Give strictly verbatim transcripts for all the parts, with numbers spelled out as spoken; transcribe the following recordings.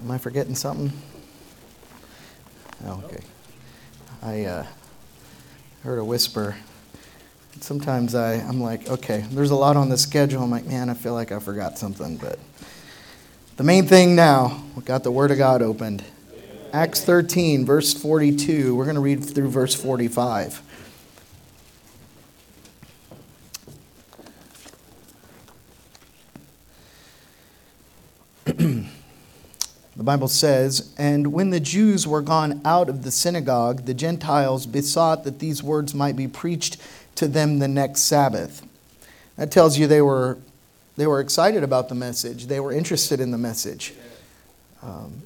Am I forgetting something? Oh, okay. I uh, heard a whisper. Sometimes I, I'm like, okay, there's a lot on the schedule. I'm like, man, I feel like I forgot something. But the main thing now, we got the Word of God opened. Acts thirteen, verse forty-two. We're going to read through verse forty-five. The Bible says, "And when the Jews were gone out of the synagogue, the Gentiles besought that these words might be preached to them the next Sabbath." That tells you they were they were excited about the message. They were interested in the message. Um,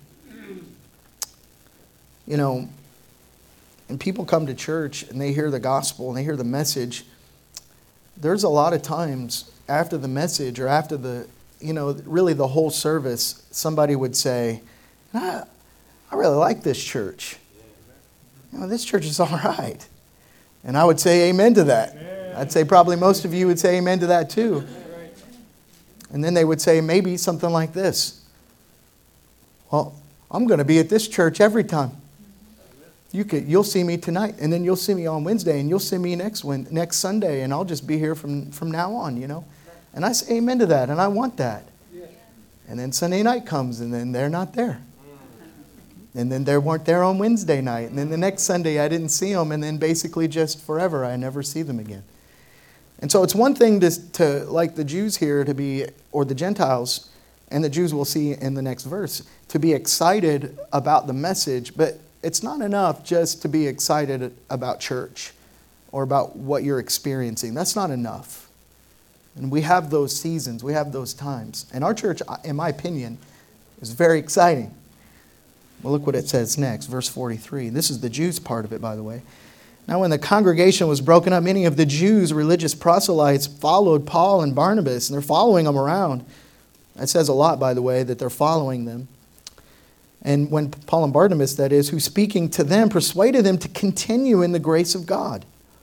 you know, and people come to church and they hear the gospel and they hear the message. There's a lot of times after the message or after the you know, really the whole service, somebody would say, I, I really like this church. You know, this church is all right. And I would say amen to that. I'd say probably most of you would say amen to that too. And then they would say maybe something like this. Well, I'm going to be at this church every time. You could, you'll see me tonight, and then you'll see me on Wednesday, and you'll see me next when, next Sunday, and I'll just be here from, from now on, you know. And I say amen to that, and I want that. And then Sunday night comes, and then they're not there. And then they weren't there on Wednesday night. And then the next Sunday I didn't see them, and then basically just forever I never see them again. And so it's one thing to, to like the Jews here, to be, or the Gentiles, and the Jews we'll see in the next verse, to be excited about the message. But it's not enough just to be excited about church or about what you're experiencing. That's not enough. And we have those seasons, we have those times. And our church, in my opinion, is very exciting. Well, look what it says next, verse forty-three. This is the Jews part of it, by the way. "Now when the congregation was broken up, many of the Jews, religious proselytes, followed Paul and Barnabas, and they're following them around." That says a lot, by the way, that they're following them. "And when Paul and Barnabas, that is, who speaking to them, persuaded them to continue in the grace of God."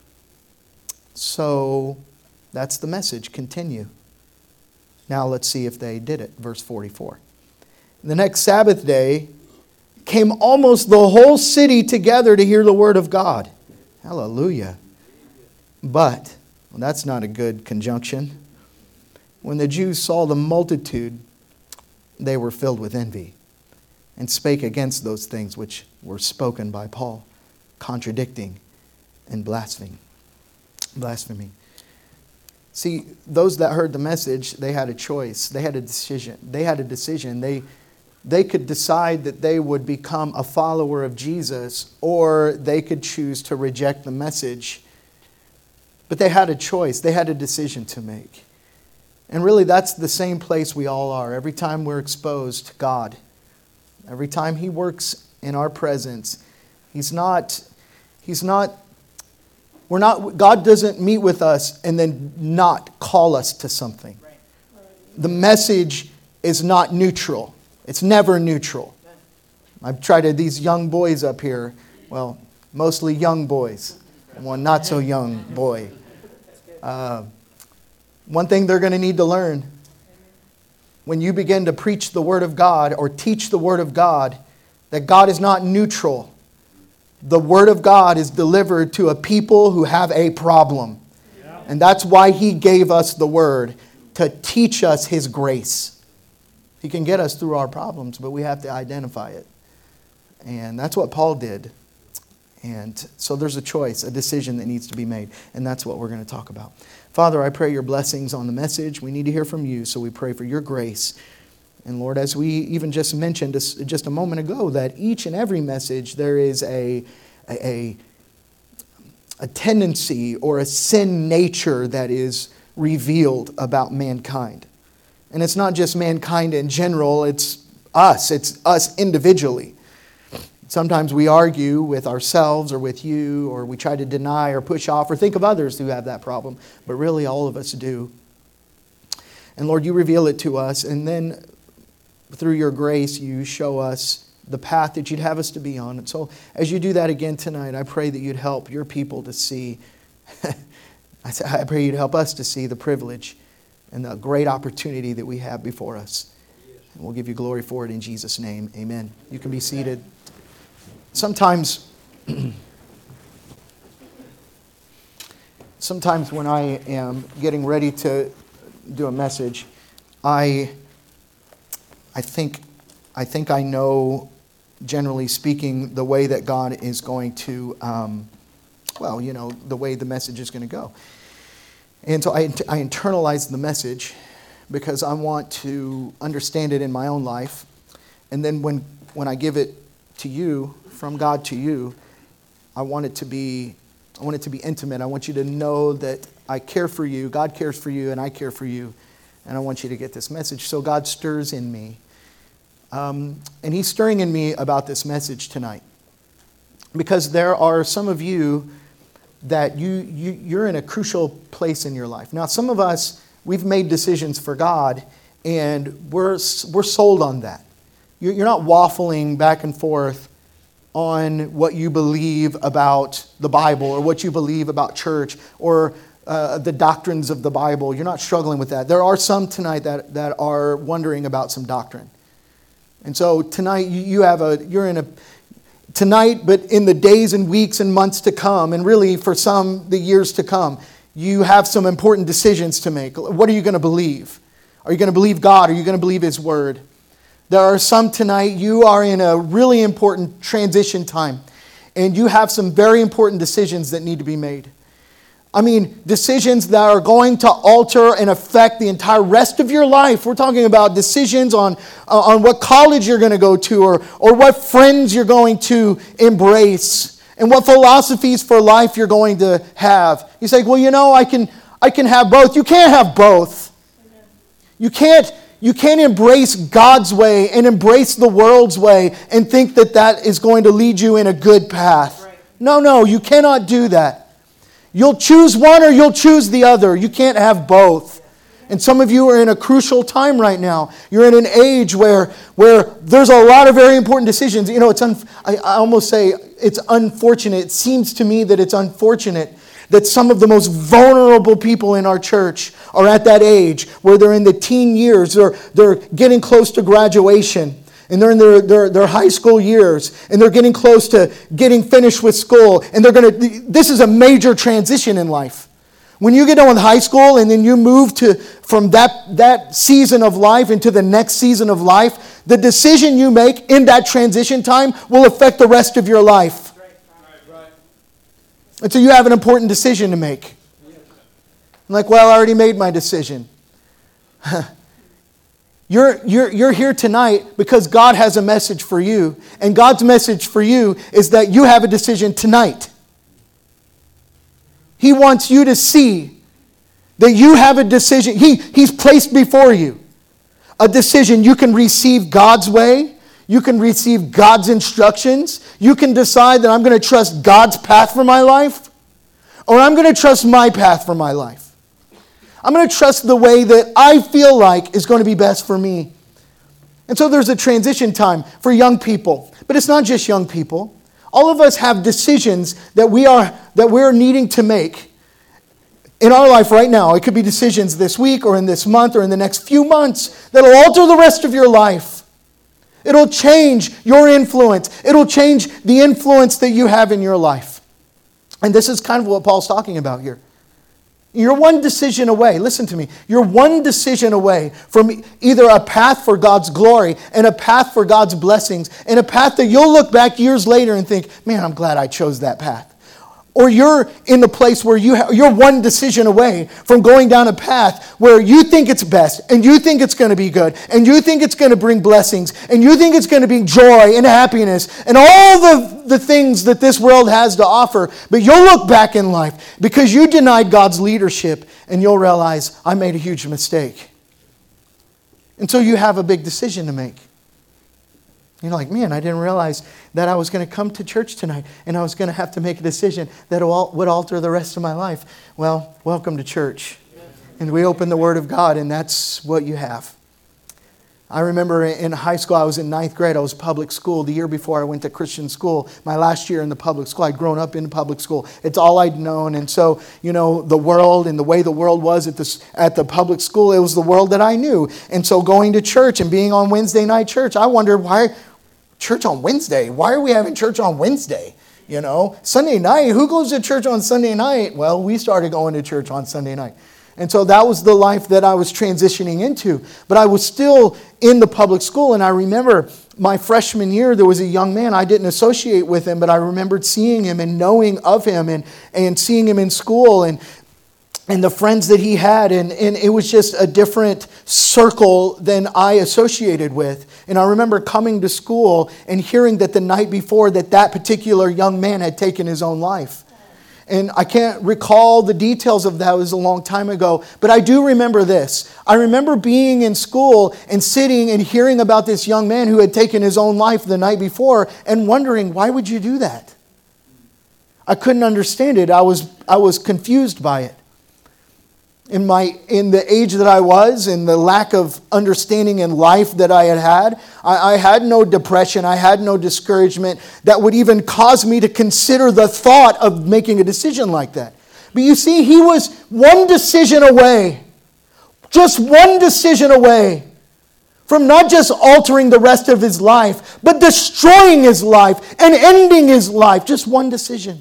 So that's the message, continue. Now let's see if they did it. Verse forty-four. "The next Sabbath day came almost the whole city together to hear the word of God." Hallelujah. "But," well, that's not a good conjunction, "when the Jews saw the multitude, they were filled with envy, and spake against those things which were spoken by Paul, contradicting and blaspheming." Blaspheming. See, those that heard the message, they had a choice. They had a decision. They had a decision. They, they could decide that they would become a follower of Jesus, or they could choose to reject the message. But they had a choice. They had a decision to make. And really, that's the same place we all are. Every time we're exposed to God, every time He works in our presence, He's not, He's not We're not, God doesn't meet with us and then not call us to something. The message is not neutral. It's never neutral. I've tried to, these young boys up here, well, mostly young boys, and one not so young boy. Uh, one thing they're going to need to learn, when you begin to preach the Word of God or teach the Word of God, that God is not neutral. The Word of God is delivered to a people who have a problem. Yeah. And that's why He gave us the Word, to teach us His grace. He can get us through our problems, but we have to identify it. And that's what Paul did. And so there's a choice, a decision that needs to be made. And that's what we're going to talk about. Father, I pray your blessings on the message. We need to hear from you, so we pray for your grace. And Lord, as we even just mentioned just a moment ago, that each and every message, there is a, a, a tendency or a sin nature that is revealed about mankind. And it's not just mankind in general, it's us. It's us individually. Sometimes we argue with ourselves or with you, or we try to deny or push off or think of others who have that problem. But really all of us do. And Lord, you reveal it to us, and then through your grace, you show us the path that you'd have us to be on. And so as you do that again tonight, I pray that you'd help your people to see, I pray you'd help us to see the privilege and the great opportunity that we have before us. And we'll give you glory for it in Jesus' name. Amen. You can be seated. Sometimes, sometimes when I am getting ready to do a message, I, I think, I think I know, generally speaking, the way that God is going to, um, well, you know, the way the message is going to go. And so I, I internalize the message because I want to understand it in my own life. And then when, when I give it to you, from God to you, I want it to be, I want it to be intimate. I want you to know that I care for you, God cares for you, and I care for you. And I want you to get this message. So God stirs in me. Um, and He's stirring in me about this message tonight. Because there are some of you that you, you, you're in a crucial place in your life. Now, some of us, we've made decisions for God, and we're, we're sold on that. You're, you're not waffling back and forth on what you believe about the Bible or what you believe about church or uh, the doctrines of the Bible. You're not struggling with that. There are some tonight that, that are wondering about some doctrine. And so tonight you, you have a, you're in a, tonight, but in the days and weeks and months to come, and really for some, the years to come, you have some important decisions to make. What are you going to believe? Are you going to believe God? Are you going to believe His Word? There are some tonight, you are in a really important transition time, and you have some very important decisions that need to be made. I mean, decisions that are going to alter and affect the entire rest of your life. We're talking about decisions on, uh, on what college you're going to go to, or, or what friends you're going to embrace, and what philosophies for life you're going to have. You say, well, you know, I can, I can have both. You can't have both. You can't, you can't embrace God's way and embrace the world's way and think that that is going to lead you in a good path. Right. No, no, you cannot do that. You'll choose one or you'll choose the other. You can't have both. And some of you are in a crucial time right now. You're in an age where, where there's a lot of very important decisions. You know, it's un, I, I almost say it's unfortunate. It seems to me that it's unfortunate that some of the most vulnerable people in our church are at that age where they're in the teen years, they're, they're getting close to graduation, and they're in their, their, their high school years, and they're getting close to getting finished with school, and they're going to, this is a major transition in life. When you get done with high school and then you move to from that, that season of life into the next season of life, the decision you make in that transition time will affect the rest of your life. And so you have an important decision to make. I'm like, well, I already made my decision. you're, you're, you're here tonight because God has a message for you. And God's message for you is that you have a decision tonight. He wants you to see that you have a decision. He, he's placed before you a decision. You can receive God's way. You can receive God's instructions. You can decide that I'm going to trust God's path for my life, or I'm going to trust my path for my life. I'm going to trust the way that I feel like is going to be best for me. And so there's a transition time for young people. But it's not just young people. All of us have decisions that we are that we're needing to make in our life right now. It could be decisions this week or in this month or in the next few months that'll alter the rest of your life. It'll change your influence. It'll change the influence that you have in your life. And this is kind of what Paul's talking about here. You're one decision away. Listen to me. You're one decision away from either a path for God's glory and a path for God's blessings and a path that you'll look back years later and think, man, I'm glad I chose that path. Or you're in the place where you ha- you're one decision away from going down a path where you think it's best, and you think it's going to be good, and you think it's going to bring blessings, and you think it's going to bring joy and happiness, and all the, the things that this world has to offer. But you'll look back in life because you denied God's leadership, and you'll realize, I made a huge mistake. And so you have a big decision to make. You're like, man, I didn't realize that I was going to come to church tonight and I was going to have to make a decision that would alter the rest of my life. Well, welcome to church. And we open the Word of God, and that's what you have. I remember in high school, I was in ninth grade. I was public school. The year before I went to Christian school, my last year in the public school, I'd grown up in public school. It's all I'd known. And so, you know, the world and the way the world was at the, at the public school, it was the world that I knew. And so going to church and being on Wednesday night church, I wondered, why church on Wednesday? Why are we having church on Wednesday? You know, Sunday night, who goes to church on Sunday night? Well, we started going to church on Sunday night. And so that was the life that I was transitioning into. But I was still in the public school. And I remember my freshman year, there was a young man. I didn't associate with him, but I remembered seeing him and knowing of him and, and seeing him in school and, and the friends that he had. And, and it was just a different circle than I associated with. And I remember coming to school and hearing that the night before that that particular young man had taken his own life. And I can't recall the details of that. It was a long time ago. But I do remember this. I remember being in school and sitting and hearing about this young man who had taken his own life the night before and wondering, why would you do that? I couldn't understand it. I was, I was confused by it. In my in the age that I was, and the lack of understanding in life that I had had, I, I had no depression, I had no discouragement that would even cause me to consider the thought of making a decision like that. But you see, he was one decision away, just one decision away from not just altering the rest of his life, but destroying his life and ending his life. Just one decision.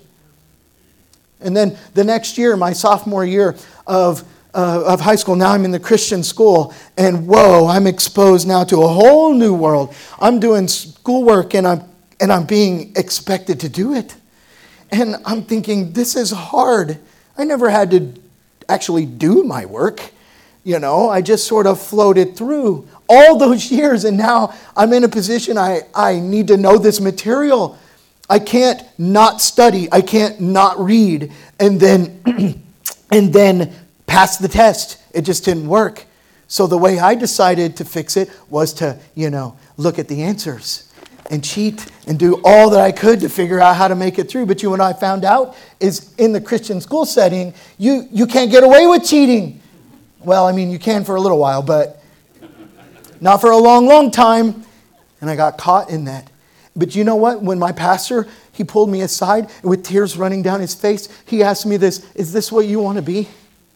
And then the next year, my sophomore year of Uh, of high school. Now I'm in the Christian school, and whoa, I'm exposed now to a whole new world. I'm doing schoolwork, and I'm and I'm being expected to do it. And I'm thinking, this is hard. I never had to actually do my work. You know, I just sort of floated through all those years, and now I'm in a position I, I need to know this material. I can't not study. I can't not read. And then and then passed the test. It just didn't work. So the way I decided to fix it was to, you know, look at the answers and cheat and do all that I could to figure out how to make it through. But you and I found out is in the Christian school setting, you, you can't get away with cheating. Well, I mean, you can for a little while, but not for a long, long time. And I got caught in that. But you know what? When my pastor, he pulled me aside with tears running down his face, he asked me this, is this what you want to be?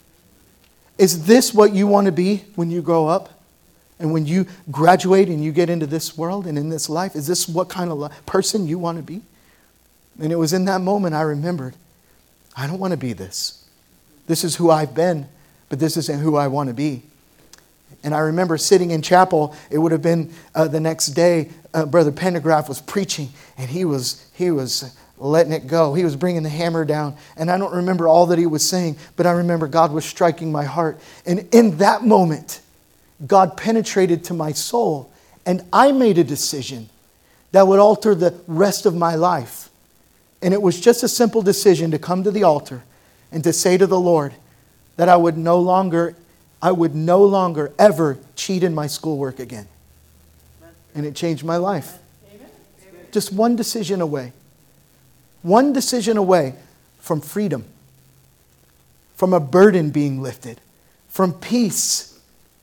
Is this what you want to be when you grow up? And when you graduate and you get into this world and in this life? Is this what kind of person you want to be? And it was in that moment I remembered, I don't want to be this. This is who I've been, but this isn't who I want to be. And I remember sitting in chapel, it would have been uh, the next day, uh, Brother Pendergraft was preaching, and he was he was letting it go. He was bringing the hammer down. And I don't remember all that he was saying, but I remember God was striking my heart. And in that moment, God penetrated to my soul, and I made a decision that would alter the rest of my life. And it was just a simple decision to come to the altar and to say to the Lord that I would no longer, I would no longer ever cheat in my schoolwork again. And it changed my life. Just one decision away. One decision away from freedom, from a burden being lifted, from peace.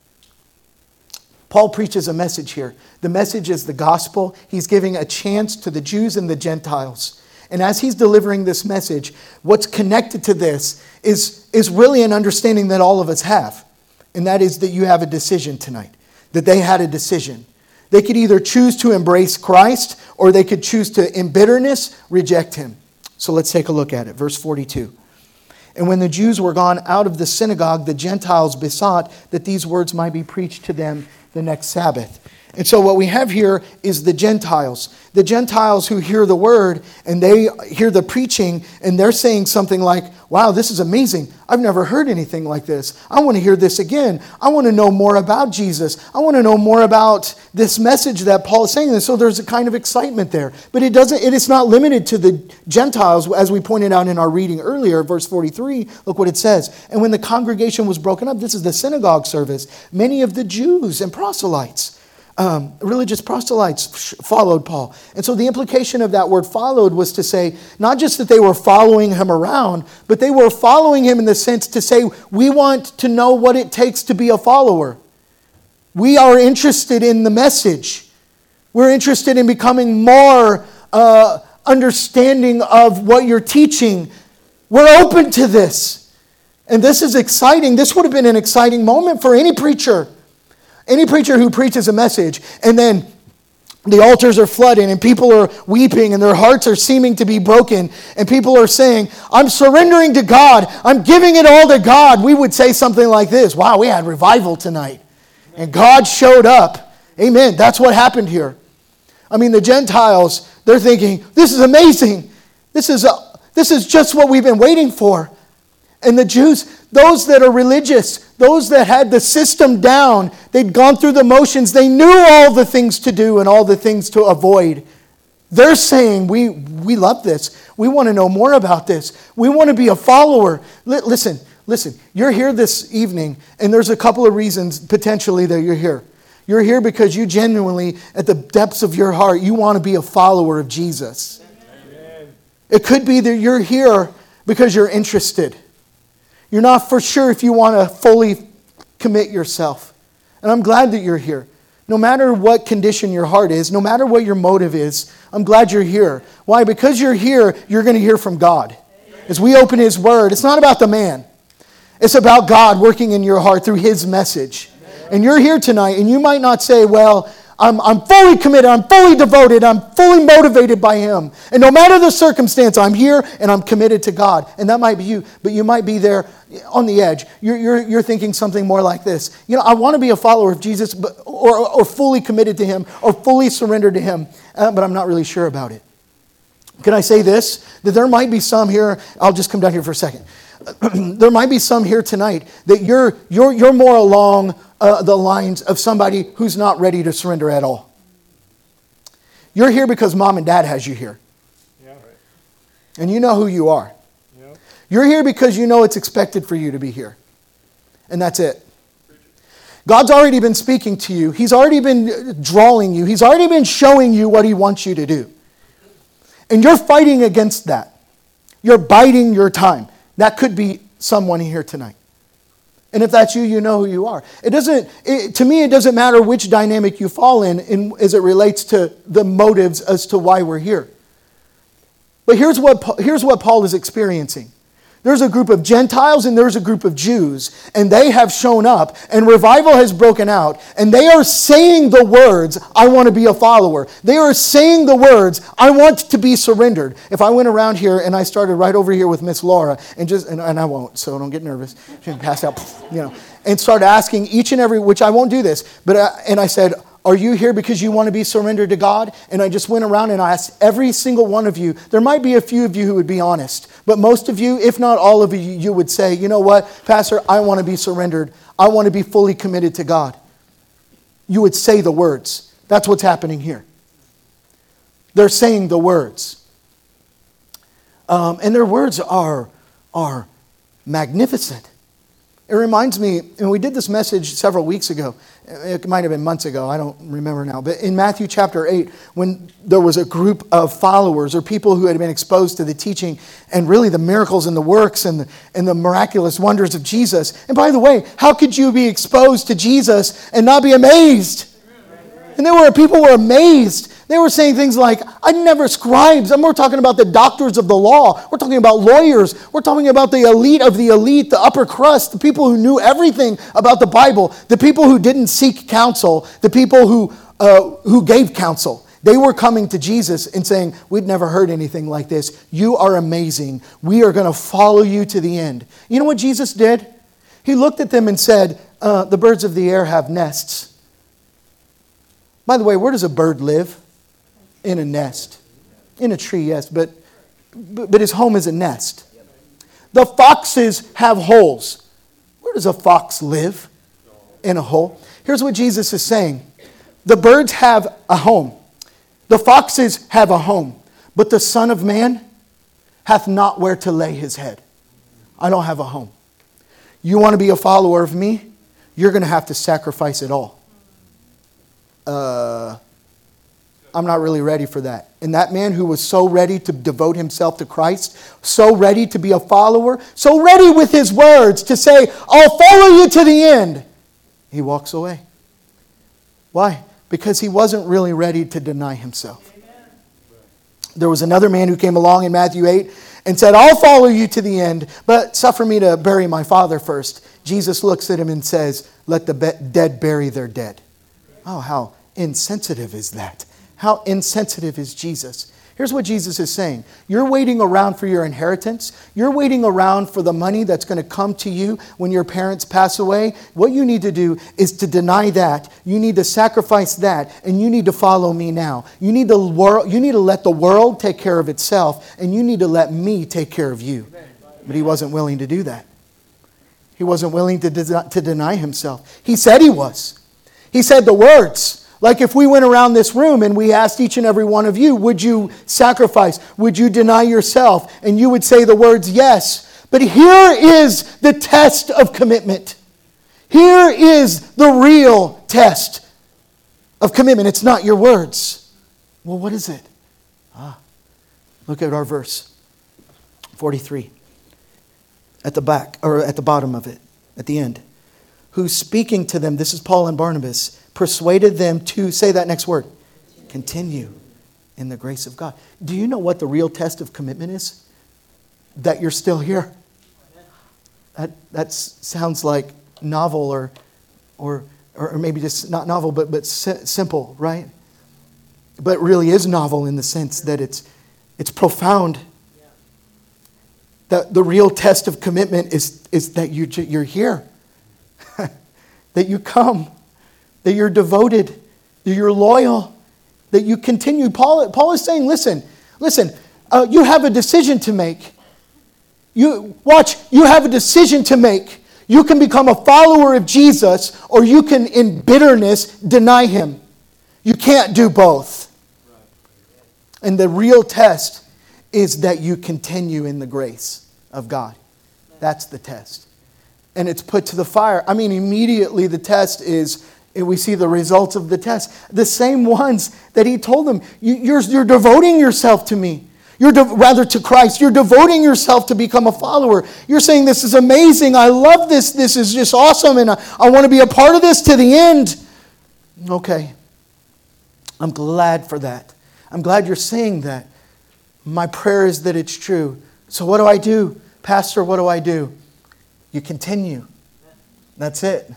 Paul preaches a message here. The message is the gospel. He's giving a chance to the Jews and the Gentiles. And as he's delivering this message, what's connected to this is, is really an understanding that all of us have. And that is that you have a decision tonight. That they had a decision. They could either choose to embrace Christ, or they could choose to, in bitterness, reject him. So let's take a look at it. Verse forty-two. And when the Jews were gone out of the synagogue, the Gentiles besought that these words might be preached to them the next Sabbath. And so what we have here is the Gentiles. The Gentiles who hear the word and they hear the preaching and they're saying something like, wow, this is amazing. I've never heard anything like this. I want to hear this again. I want to know more about Jesus. I want to know more about this message that Paul is saying. And so there's a kind of excitement there. But it doesn't, it is not limited to the Gentiles, as we pointed out in our reading earlier, verse forty-three. Look what it says. And when the congregation was broken up, this is the synagogue service, many of the Jews and proselytes, Um, religious proselytes followed Paul. And so the implication of that word followed was to say, not just that they were following him around, but they were following him in the sense to say, we want to know what it takes to be a follower. We are interested in the message. We're interested in becoming more uh, understanding of what you're teaching. We're open to this. And this is exciting. This would have been an exciting moment for any preacher. Any preacher who preaches a message and then the altars are flooding and people are weeping and their hearts are seeming to be broken and people are saying, I'm surrendering to God. I'm giving it all to God. We would say something like this. Wow, we had revival tonight. And God showed up. Amen. That's what happened here. I mean, the Gentiles, they're thinking, this is amazing. This is, a, this is just what we've been waiting for. And the Jews, those that are religious, those that had the system down, they'd gone through the motions, they knew all the things to do and all the things to avoid. They're saying, we, we love this. We want to know more about this. We want to be a follower. L- listen, listen, you're here this evening, and there's a couple of reasons potentially that you're here. You're here because you genuinely, at the depths of your heart, you want to be a follower of Jesus. Amen. It could be that you're here because you're interested. You're not for sure if you want to fully commit yourself. And I'm glad that you're here. No matter what condition your heart is, no matter what your motive is, I'm glad you're here. Why? Because you're here, you're going to hear from God. As we open His Word, it's not about the man. It's about God working in your heart through His message. And you're here tonight, and you might not say, well, I'm, I'm fully committed, I'm fully devoted, I'm fully motivated by Him. And no matter the circumstance, I'm here and I'm committed to God. And that might be you, but you might be there on the edge. You're, you're, you're thinking something more like this. You know, I want to be a follower of Jesus, but, or, or fully committed to Him, or fully surrendered to Him, uh, but I'm not really sure about it. Can I say this? That there might be some here, I'll just come down here for a second. There might be some here tonight that you're, you're, you're more along Uh, the lines of somebody who's not ready to surrender at all. You're here because mom and dad has you here. Yeah. And you know who you are. Yeah. You're here because you know it's expected for you to be here. And that's it. God's already been speaking to you. He's already been drawing you. He's already been showing you what He wants you to do. And you're fighting against that. You're biding your time. That could be someone here tonight. And if that's you, you know who you are. It doesn't. It, to me, it doesn't matter which dynamic you fall in, in as it relates to the motives as to why we're here. But here's what here's what Paul is experiencing. There's a group of Gentiles and there's a group of Jews, and they have shown up, and revival has broken out, and they are saying the words, I want to be a follower. They are saying the words, I want to be surrendered. If I went around here and I started right over here with Miss Laura, and just and, and I won't, so don't get nervous. She can pass out, you know, and start asking each and every, which I won't do this, but I, and I said, are you here because you want to be surrendered to God? And I just went around and I asked every single one of you. There might be a few of you who would be honest. But most of you, if not all of you, you would say, you know what, Pastor, I want to be surrendered. I want to be fully committed to God. You would say the words. That's what's happening here. They're saying the words. Um, and their words are, are magnificent. It reminds me, and we did this message several weeks ago. It might have been months ago. I don't remember now. But in Matthew chapter eight, when there was a group of followers or people who had been exposed to the teaching and really the miracles and the works and the, and the miraculous wonders of Jesus. And by the way, how could you be exposed to Jesus and not be amazed? And there were people who were amazed. They were saying things like, I never scribes. And we're talking about the doctors of the law. We're talking about lawyers. We're talking about the elite of the elite, the upper crust, the people who knew everything about the Bible, the people who didn't seek counsel, the people who uh, who gave counsel. They were coming to Jesus and saying, we'd never heard anything like this. You are amazing. We are going to follow you to the end. You know what Jesus did? He looked at them and said, uh, the birds of the air have nests. By the way, where does a bird live? In a nest. In a tree, yes, but, but but his home is a nest. The foxes have holes. Where does a fox live? In a hole. Here's what Jesus is saying. The birds have a home. The foxes have a home. But the Son of Man hath not where to lay his head. I don't have a home. You want to be a follower of me? You're going to have to sacrifice it all. Uh... I'm not really ready for that. And that man who was so ready to devote himself to Christ, so ready to be a follower, so ready with his words to say, I'll follow you to the end, he walks away. Why? Because he wasn't really ready to deny himself. There was another man who came along in Matthew eight and said, I'll follow you to the end, but suffer me to bury my father first. Jesus looks at him and says, let the be- dead bury their dead. Oh, how insensitive is that? How insensitive is Jesus? Here's what Jesus is saying. You're waiting around for your inheritance. You're waiting around for the money that's going to come to you when your parents pass away. What you need to do is to deny that. You need to sacrifice that, and you need to follow me now. You need the world. You need to let the world take care of itself, and you need to let me take care of you. But he wasn't willing to do that. He wasn't willing to, de- to deny himself. He said he was. He said the words. Like if we went around this room and we asked each and every one of you, would you sacrifice? Would you deny yourself? And you would say the words, yes. But here is the test of commitment. Here is the real test of commitment. It's not your words. Well, what is it? Ah, look at our verse forty-three. At the back, or at the bottom of it, at the end. Who's speaking to them, this is Paul and Barnabas, persuaded them to, say that next word, continue in the grace of God. Do you know what the real test of commitment is? That you're still here. That that sounds like novel or or or maybe just not novel, but but simple, right? But it really is novel in the sense that it's it's profound. That the real test of commitment is is that you you're here, that you come. That you're devoted, that you're loyal, that you continue. Paul, Paul is saying, listen, listen, uh, you have a decision to make. You watch, you have a decision to make. You can become a follower of Jesus, or you can, in bitterness, deny him. You can't do both. And the real test is that you continue in the grace of God. That's the test. And it's put to the fire. I mean, immediately the test is, and we see the results of the test. The same ones that he told them, you, you're, you're devoting yourself to me. You're de- rather to Christ. You're devoting yourself to become a follower. You're saying, this is amazing. I love this. This is just awesome. And I, I want to be a part of this to the end. Okay. I'm glad for that. I'm glad you're saying that. My prayer is that it's true. So what do I do? Pastor, what do I do? You continue. That's it.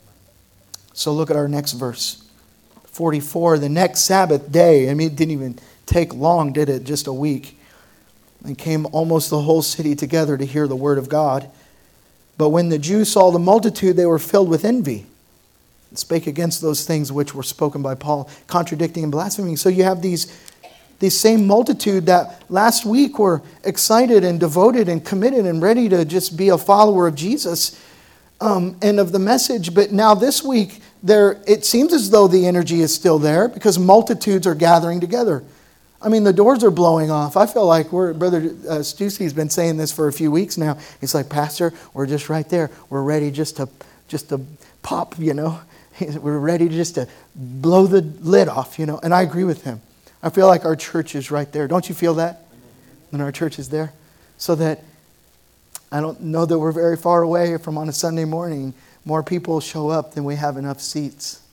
So look at our next verse. forty-four, the next Sabbath day. I mean, it didn't even take long, did it? Just a week. And came almost the whole city together to hear the word of God. But when the Jews saw the multitude, they were filled with envy. And spake against those things which were spoken by Paul, contradicting and blaspheming. So you have these, these same multitude that last week were excited and devoted and committed and ready to just be a follower of Jesus. Um, and of the message, but now this week, there it seems as though the energy is still there because multitudes are gathering together. I mean, the doors are blowing off. I feel like we're, Brother uh, Stussey's been saying this for a few weeks now. He's like, Pastor, we're just right there. We're ready just to just to pop, you know. We're ready just to blow the lid off, you know. And I agree with him. I feel like our church is right there. Don't you feel that? And our church is there, so that. I don't know that we're very far away from on a Sunday morning. More people show up than we have enough seats.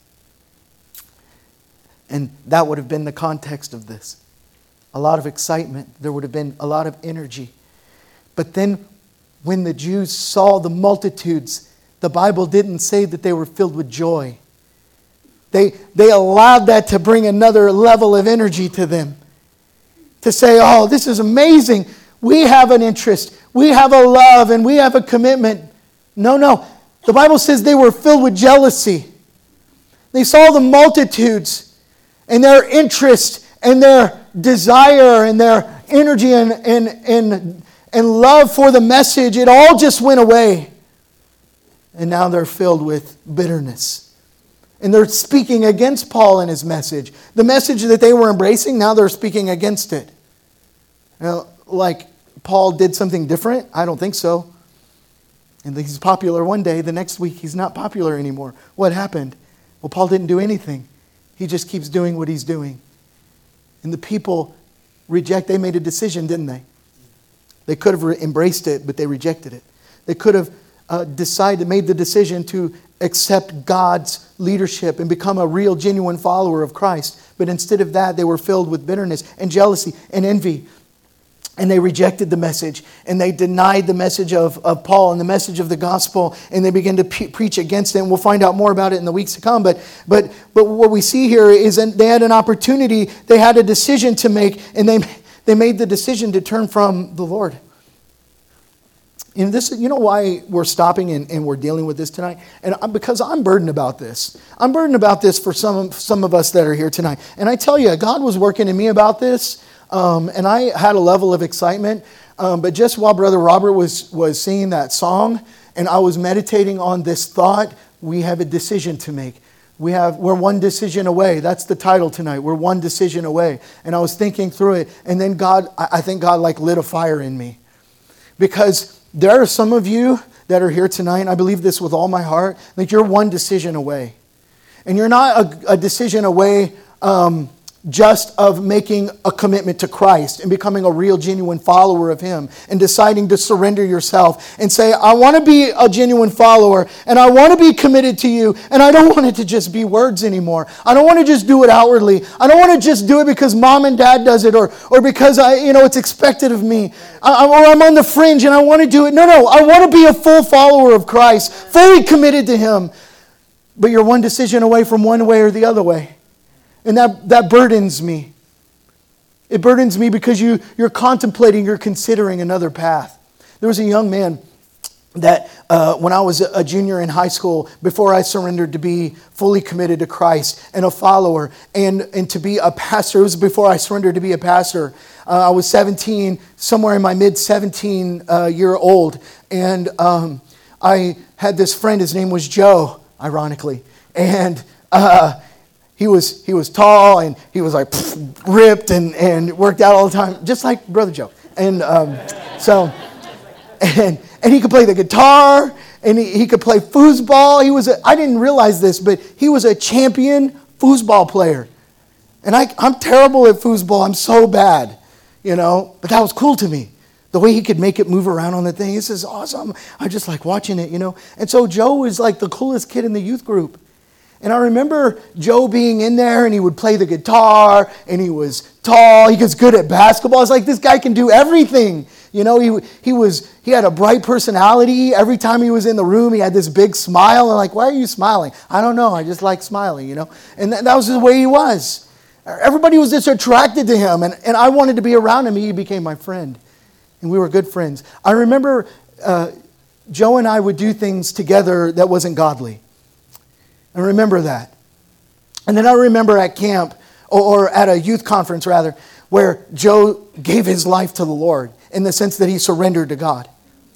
And that would have been the context of this. A lot of excitement. There would have been a lot of energy. But then when the Jews saw the multitudes, the Bible didn't say that they were filled with joy. They, they allowed that to bring another level of energy to them. To say, oh, this is amazing. We have an interest. We have a love and we have a commitment. No, no. The Bible says they were filled with jealousy. They saw the multitudes and their interest and their desire and their energy and, and, and, and love for the message. It all just went away. And now they're filled with bitterness. And they're speaking against Paul and his message. The message that they were embracing, now they're speaking against it. Now, like Paul did something different? I don't think so. And he's popular one day, the next week he's not popular anymore. What happened? Well, Paul didn't do anything. He just keeps doing what he's doing. And the people reject, they made a decision, didn't they? They could have re- embraced it, but they rejected it. They could have uh, decided, made the decision to accept God's leadership and become a real, genuine follower of Christ. But instead of that, they were filled with bitterness and jealousy and envy. And they rejected the message. And they denied the message of, of Paul and the message of the gospel. And they began to pe- preach against it. And we'll find out more about it in the weeks to come. But, but, but what we see here is that they had an opportunity. They had a decision to make. And they, they made the decision to turn from the Lord. You know, this, you know why we're stopping and, and we're dealing with this tonight? And I'm, because I'm burdened about this. I'm burdened about this for some, some of us that are here tonight. And I tell you, God was working in me about this. Um, and I had a level of excitement. Um, but just while Brother Robert was, was singing that song, and I was meditating on this thought, we have a decision to make. We have, we're one decision away. That's the title tonight. We're one decision away. And I was thinking through it. And then God, I think God like lit a fire in me. Because there are some of you that are here tonight, and I believe this with all my heart, that you're one decision away. And you're not a, a decision away um, just of making a commitment to Christ and becoming a real, genuine follower of Him and deciding to surrender yourself and say, I want to be a genuine follower and I want to be committed to you and I don't want it to just be words anymore. I don't want to just do it outwardly. I don't want to just do it because mom and dad does it or, or because I, you know, it's expected of me I, or I'm on the fringe and I want to do it. No, no, I want to be a full follower of Christ, fully committed to Him. But you're one decision away from one way or the other way. And that, that burdens me. It burdens me because you, you're contemplating, you're considering another path. There was a young man that uh, when I was a junior in high school, before I surrendered to be fully committed to Christ and a follower and, and to be a pastor, it was before I surrendered to be a pastor. Uh, I was seventeen, somewhere in my mid seventeen uh, year old. And um, I had this friend, his name was Joe, ironically. And uh, He was he was tall and he was like pff, ripped and, and worked out all the time, just like Brother Joe. And um, so, and and he could play the guitar and he, he could play foosball. He was a, I didn't realize this, but he was a champion foosball player. And I I'm terrible at foosball. I'm so bad, you know. But that was cool to me. The way he could make it move around on the thing, this is awesome. I just like watching it, you know. And so Joe was like the coolest kid in the youth group. And I remember Joe being in there and he would play the guitar and he was tall. He was good at basketball. I was like, this guy can do everything. You know, he he was he had a bright personality. Every time he was in the room, he had this big smile. And like, why are you smiling? I don't know. I just like smiling, you know. And that, that was the way he was. Everybody was just attracted to him. And, and I wanted to be around him. He became my friend. And we were good friends. I remember uh, Joe and I would do things together that wasn't godly. I remember that. And then I remember at camp, or, or at a youth conference rather, where Joe gave his life to the Lord in the sense that he surrendered to God.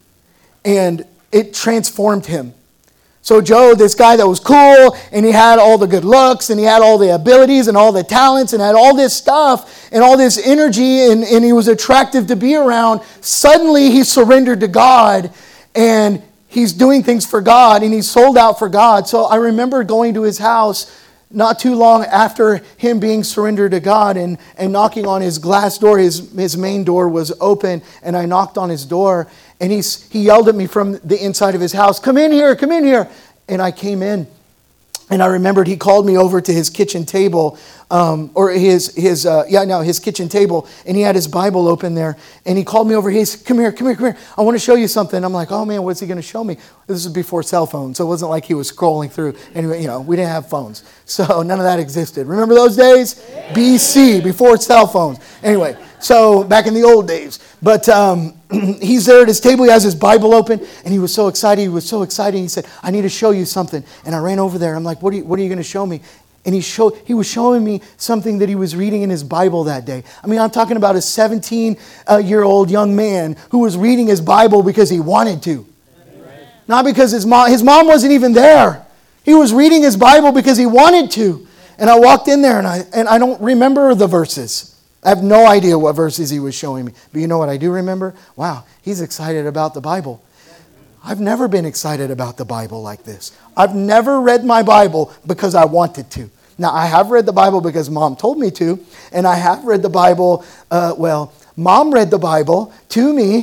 And it transformed him. So Joe, this guy that was cool, and he had all the good looks, and he had all the abilities, and all the talents, and had all this stuff, and all this energy, and, and he was attractive to be around. Suddenly he surrendered to God, and he's doing things for God, and he's sold out for God. So I remember going to his house not too long after him being surrendered to God and, and knocking on his glass door. His, his main door was open, and I knocked on his door, and he's, he yelled at me from the inside of his house, come in here, come in here. And I came in, and I remembered he called me over to his kitchen table, um, or his, his uh, yeah, no, his kitchen table, and he had his Bible open there, and he called me over. He said, come here, come here, come here. I want to show you something. I'm like, oh man, what's he going to show me? This was before cell phones, so it wasn't like he was scrolling through. Anyway, you know, we didn't have phones, so none of that existed. Remember those days? Yeah. B C, before cell phones. Anyway, so back in the old days. But um, he's there at his table. He has his Bible open, and he was so excited. He was so excited. He said, I need to show you something. And I ran over there. I'm like, what are you, what are you going to show me? And he showed, he was showing me something that he was reading in his Bible that day. I mean, I'm talking about a seventeen-year-old young man who was reading his Bible because he wanted to. Amen. Not because his mom, his mom wasn't even there. He was reading his Bible because he wanted to. And I walked in there, and I and I don't remember the verses. I have no idea what verses he was showing me. But you know what I do remember? Wow, he's excited about the Bible. I've never been excited about the Bible like this. I've never read my Bible because I wanted to. Now, I have read the Bible because Mom told me to. And I have read the Bible, uh, well, Mom read the Bible to me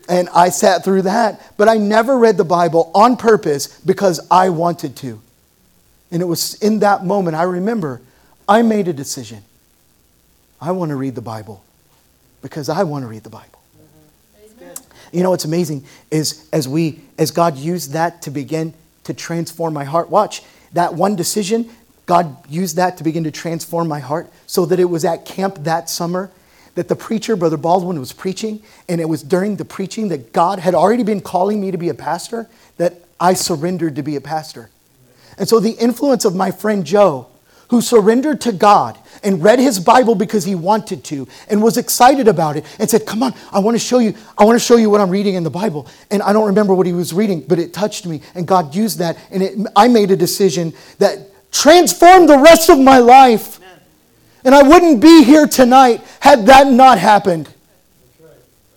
And I sat through that. But I never read the Bible on purpose because I wanted to. And it was in that moment, I remember, I made a decision. I want to read the Bible because I want to read the Bible. You know what's amazing is as we, as God used that to begin to transform my heart. Watch, that one decision, God used that to begin to transform my heart so that it was at camp that summer that the preacher, Brother Baldwin, was preaching. And it was during the preaching that God had already been calling me to be a pastor that I surrendered to be a pastor. And so the influence of my friend Joe, who surrendered to God and read his Bible because he wanted to and was excited about it and said, come on, I want to show you, I want to show you what I'm reading in the Bible. And I don't remember what he was reading, but it touched me and God used that. And it, I made a decision that transformed the rest of my life. Amen. And I wouldn't be here tonight had that not happened. That's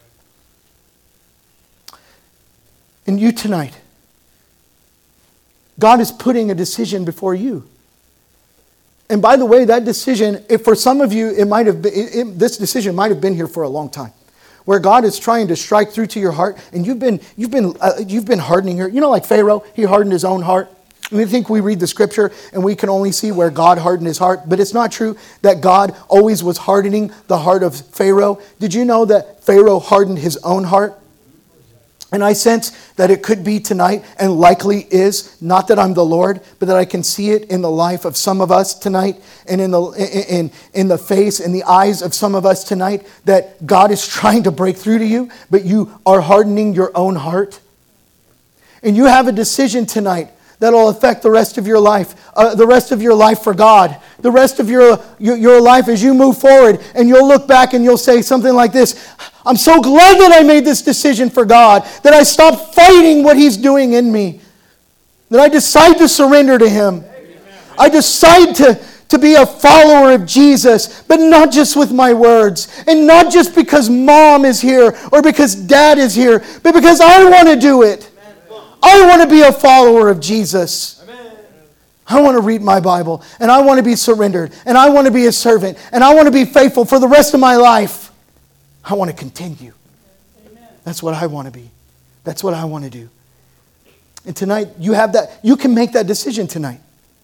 right. And you tonight, God is putting a decision before you. And by the way, that decision, if for some of you, it might have been, it, it, this decision might have been here for a long time, where God is trying to strike through to your heart, and you've been, you've been, uh, you've been hardening your, you know, like Pharaoh, he hardened his own heart. And we think we read the scripture and we can only see where God hardened his heart, but it's not true that God always was hardening the heart of Pharaoh. Did you know that Pharaoh hardened his own heart? And I sense that it could be tonight, and likely is, not that I'm the Lord, but that I can see it in the life of some of us tonight, and in the in, in the face, in the eyes of some of us tonight, that God is trying to break through to you, but you are hardening your own heart. And you have a decision tonight that'll affect the rest of your life, uh, the rest of your life for God, the rest of your, your your life as you move forward, and you'll look back and you'll say something like this: I'm so glad that I made this decision for God, that I stopped fighting what He's doing in me, that I decide to surrender to Him. Amen. I decide to, to be a follower of Jesus, but not just with my words, and not just because Mom is here or because Dad is here, but because I want to do it. I want to be a follower of Jesus. Amen. I want to read my Bible, and I want to be surrendered, and I want to be a servant, and I want to be faithful for the rest of my life. I want to continue. Amen. That's what I want to be. That's what I want to do. And tonight, you have that. You can make that decision tonight.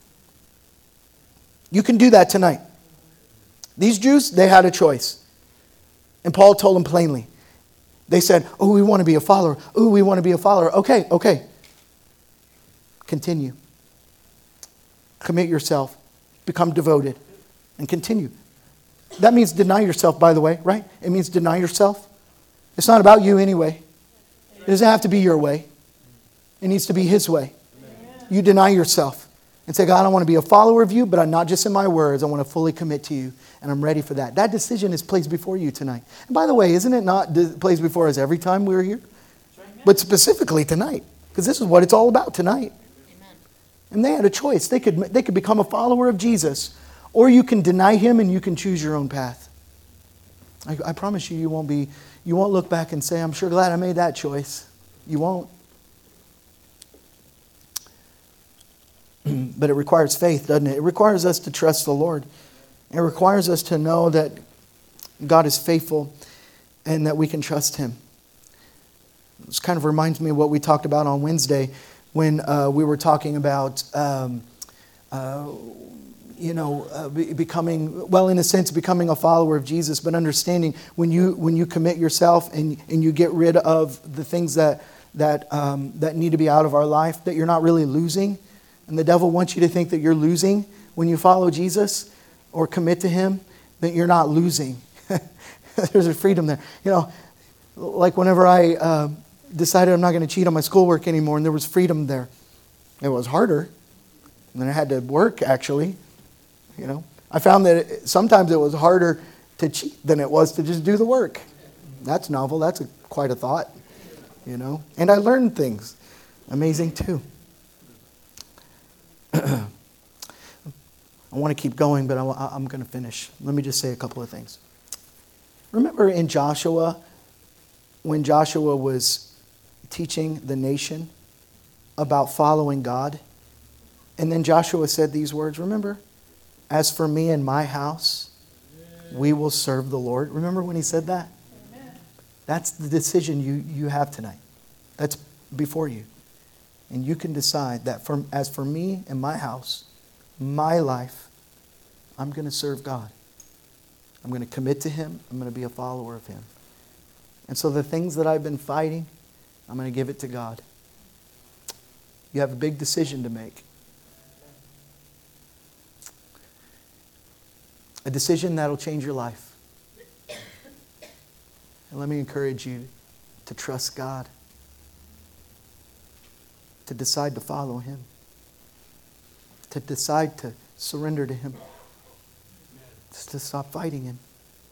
You can do that tonight. These Jews, they had a choice. And Paul told them plainly. They said, oh, we want to be a follower. Oh, we want to be a follower. Okay, okay. Continue. Commit yourself. Become devoted. And continue. That means deny yourself, by the way, right? It means deny yourself. It's not about you anyway. It doesn't have to be your way. It needs to be His way. You deny yourself and say, God, I want to be a follower of you, but I'm not just in my words. I want to fully commit to you, and I'm ready for that. That decision is placed before you tonight. And by the way, isn't it not placed before us every time we're here? But specifically tonight, because this is what it's all about tonight. Amen. And they had a choice. They could, they could become a follower of Jesus, or you can deny Him and you can choose your own path. I, I promise you, you won't be, you won't look back and say, I'm sure glad I made that choice. You won't. But it requires faith, doesn't it? It requires us to trust the Lord. It requires us to know that God is faithful and that we can trust Him. This kind of reminds me of what we talked about on Wednesday when uh, we were talking about, um, uh, you know, uh, be- becoming, well, in a sense, becoming a follower of Jesus, but understanding when you when you commit yourself and, and you get rid of the things that that um, that need to be out of our life, that you're not really losing. And the devil wants you to think that you're losing when you follow Jesus or commit to Him, that you're not losing. There's a freedom there. You know, like whenever I uh, decided I'm not going to cheat on my schoolwork anymore, and there was freedom there. It was harder. And then I had to work, actually. You know, I found that it, sometimes it was harder to cheat than it was to just do the work. That's novel. That's a, quite a thought. You know, and I learned things. Amazing, too. I want to keep going, but I, I'm going to finish. Let me just say a couple of things. Remember in Joshua, when Joshua was teaching the nation about following God, and then Joshua said these words, remember? As for me and my house, we will serve the Lord. Remember when he said that? Amen. That's the decision you, you have tonight. That's before you. And you can decide that for, as for me and my house, my life, I'm going to serve God. I'm going to commit to Him. I'm going to be a follower of Him. And so the things that I've been fighting, I'm going to give it to God. You have a big decision to make. A decision that'll change your life. And let me encourage you to trust God. To decide to follow Him. To decide to surrender to Him. To stop fighting Him.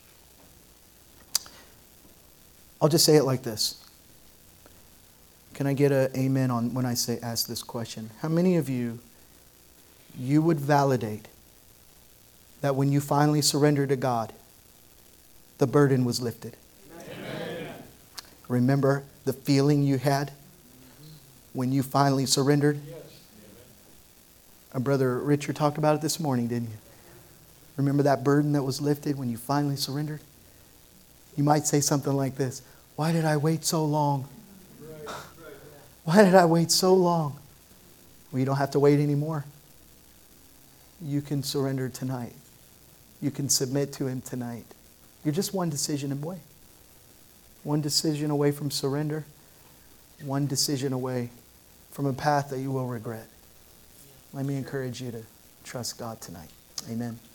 I'll just say it like this. Can I get an amen on when I say ask this question? How many of you, you would validate that when you finally surrender to God, the burden was lifted? Amen. Remember the feeling you had when you finally surrendered? Yes. Our brother Richard talked about it this morning, didn't you? Remember that burden that was lifted when you finally surrendered? You might say something like this: why did I wait so long? Why did I wait so long? Well, you don't have to wait anymore. You can surrender tonight. You can submit to Him tonight. You're just one decision away. One decision away from surrender. One decision away from a path that you will regret. Let me encourage you to trust God tonight. Amen.